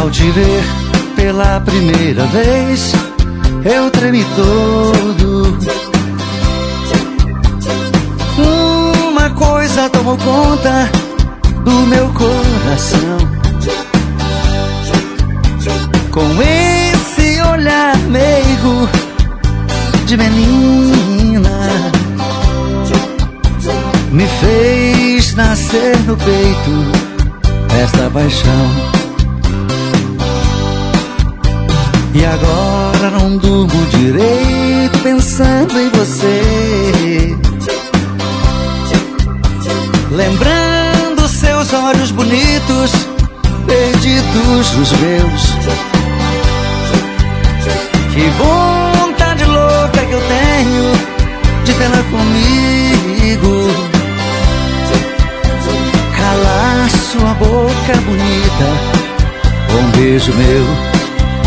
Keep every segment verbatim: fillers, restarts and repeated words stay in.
Ao te ver pela primeira vez, eu tremi todo. Uma coisa tomou conta do meu coração. Com esse olhar meigo de menina, me fez nascer no peito esta paixão. E agora não durmo direito pensando em você, lembrando seus olhos bonitos perdidos nos meus. Que vontade louca que eu tenho de tê-la comigo, calar sua boca bonita com um beijo meu.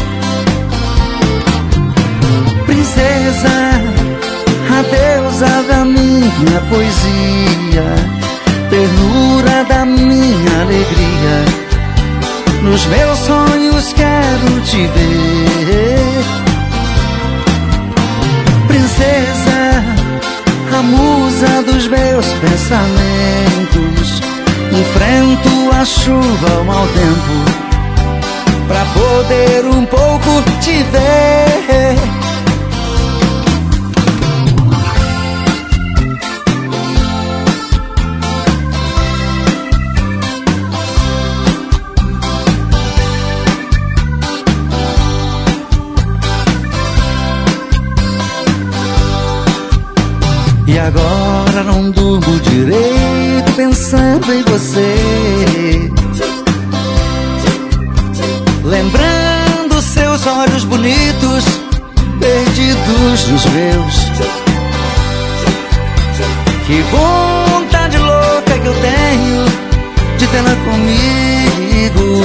Princesa, a deusa da minha poesia, ternura da minha alegria, nos meus sonhos quero te ver. Princesa, a musa dos meus pensamentos, enfrento a chuva, o mau tempo, pra poder um pouco te ver. E agora não durmo direito pensando em você, lembrando seus olhos bonitos perdidos nos meus. Que vontade louca que eu tenho de tê-la comigo,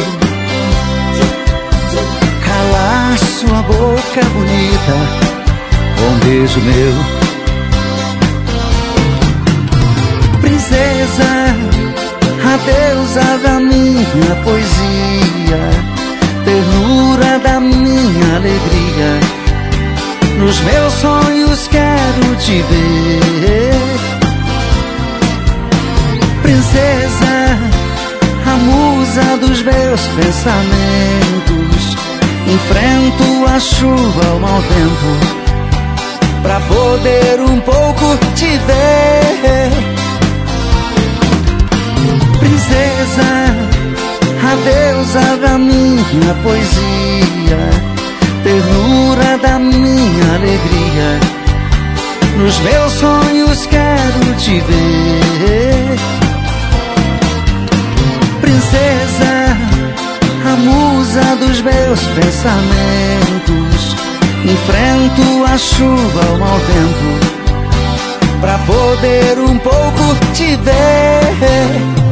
calar sua boca bonita com um beijo meu. Princesa, a deusa da minha poesia, ternura da minha alegria, nos meus sonhos quero te ver. Princesa, a musa dos meus pensamentos, enfrento a chuva, o mau tempo, pra poder um pouco te ver. Princesa, a deusa da minha poesia, ternura da minha alegria, nos meus sonhos quero te ver. Princesa, a musa dos meus pensamentos, enfrento a chuva, o mau tempo, pra poder um pouco te ver.